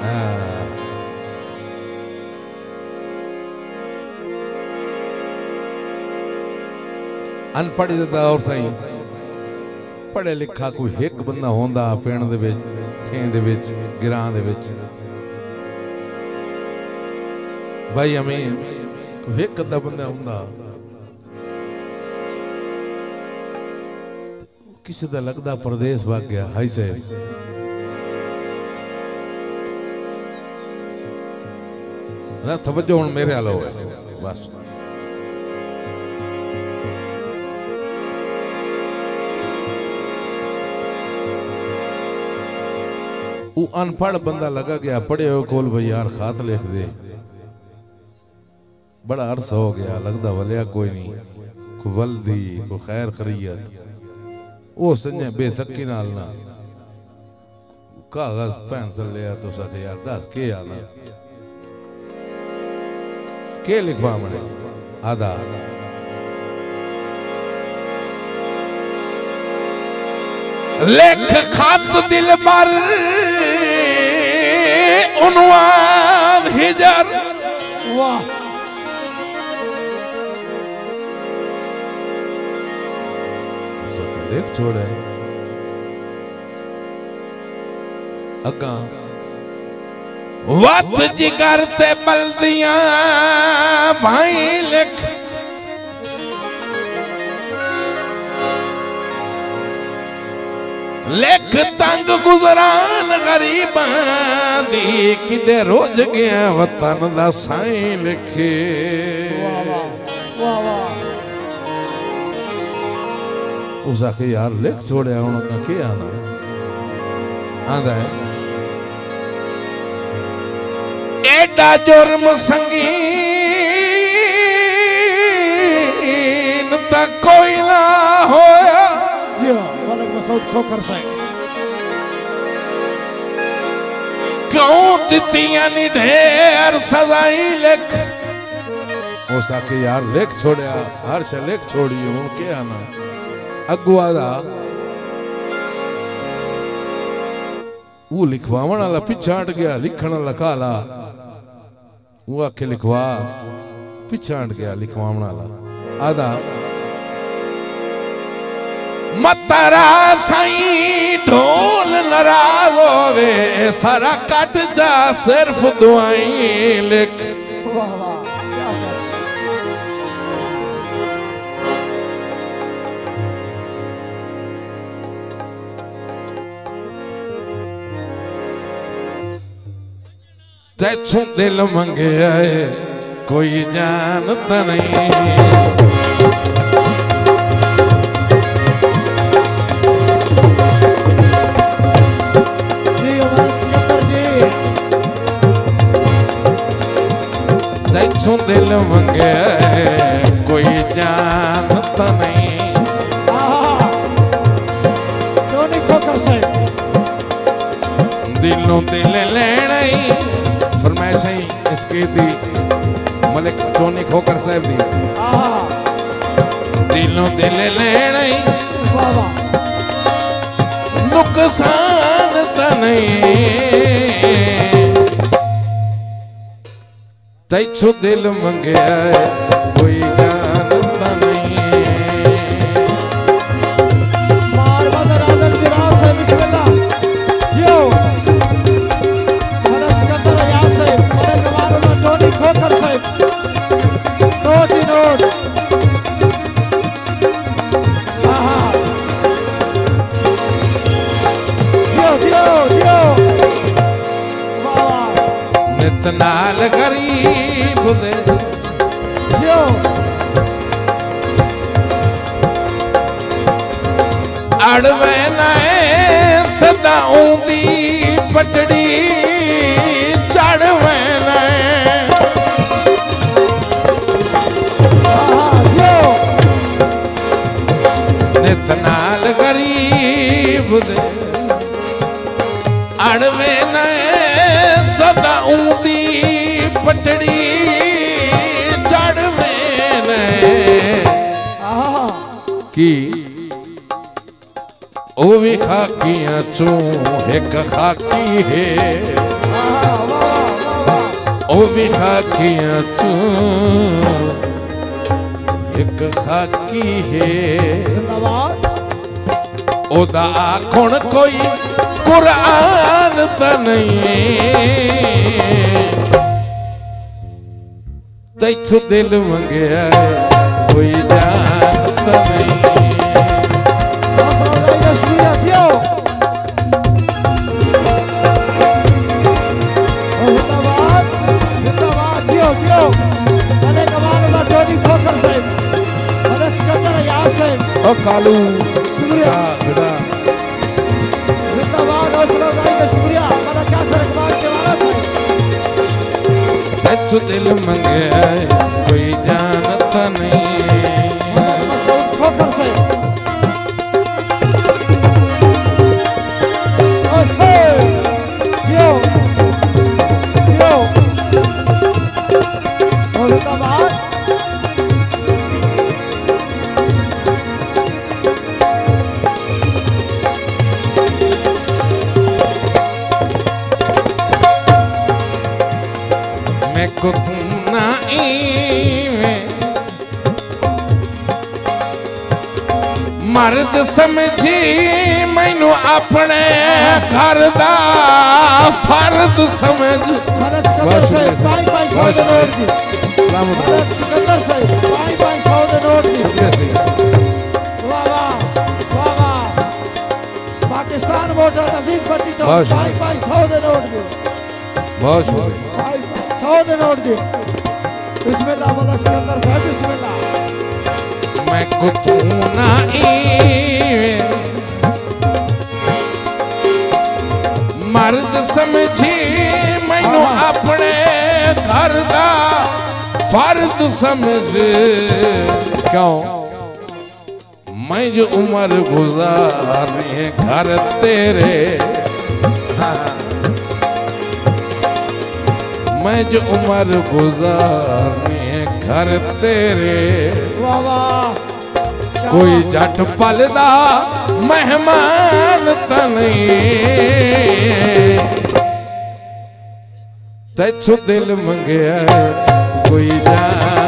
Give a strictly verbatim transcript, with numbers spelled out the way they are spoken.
अनपढ़ और सही पढ़े लिखा कोई एक बंदा होंदा पिंड दे विच थे दे विच गिरां दे विच भाई अमीन कोई एक अद्धा बंदा होंदा किसी दा लगदा परदेस भाग गया हाई से ना तवज्जो हुण मेरे हाल होवे बस वो अनपढ़ बंदा लगा गया पढ़े हो कोल भाई यार खात लिख दे बड़ा अरसा हो गया लगदा वलिया कोई नहीं को वल्दी को खैर खरियत वो संजय बेतकी नाल ना कागज पेंसिल लिया तो सके यार दस के आना के लिखवा मने आधा लेख खात दिल पर उन्वान हिजर वाह लेख छोड़े अगा वत जिगर ते बल्दियां भाई लिख लेख तंग गुजरान गरीबां दी किदे रोज गया वतन दा साईं लिखे वाह वाह वाह उस आके यार लिख छोड़े उनका क्या आना आंदा है एडा जुर्म संगीन ता कोई ना होया क्यों दितियां नी ढेर सजाई लिख उस आके यार लिख छोड़िया हर शे लिख छोड़ी हूं के आना अगुआ दा वो लिखवावण वाला पिछा हट गया लिखण वाला काला वो आके लिखवा पिछा हट गया लिखवावण वाला आधा मतरा साईं ढोल नाराज होवे सारा कट जा सिर्फ दुआई लिख वाह वाह तेछो दिल मंगे आए कोई जानता नहीं तेछो दिल मंगे आए कोई जानता नहीं दिलों दिल लेना ही फरमाइश है इसके दी मलिक चोनी खोकर साहब दी दिलों दिल लेना ही नुकसान तो नहीं तेछो दिल मंगया कोई जानता नहीं मार बदर आदर जिरा से बिस्मिल्लाह यो खोकर साहब नोट ही नोट दियो दियो दियो नित नाल गरीब दे दियो अड़वे नाए सदा ऊंदी पटड़ी चढ़वे नाए नाल गरीब दे अड़वे न सदा ऊंदी पटड़ी चढ़वे न की ओ भी खाकियां चो एक खाकी है ओ भी खाकियां चू एक खाकी है ओदा आखुण कोई कुरान ता नहीं तैथों दिल मंगया कोई जानता नहीं ओ कालू शुक्रिया बेटा जिंदाबाद हौसला अफजाई का शुक्रिया हमारा क्या सर इकबाल के वाला से तू दिल मंगे कोई जानता नहीं मसूद खोखर से ओए यो यो और जिंदाबाद को तुम ना मर्द समझी मैनू अपने घर दा फर्द समझ पाकिस्तान वोटर अजीज भट्टी तो सौ दे नोट बहुत शुक्रिया सौ दे नोट दे बिस्मिल्लाह वाला सिकंदर साहब बिस्मिल्लाह मैं को तू ना मर्द समझी मैनू अपने घर दा फर्द समझ क्यों मैं जो उम्र गुजारी है घर तेरे मैं जो उम्र गुजारनी है घर तेरे वाह वाह कोई जट पलदा मेहमान ता नहीं तैथों दिल मंगया कोई जान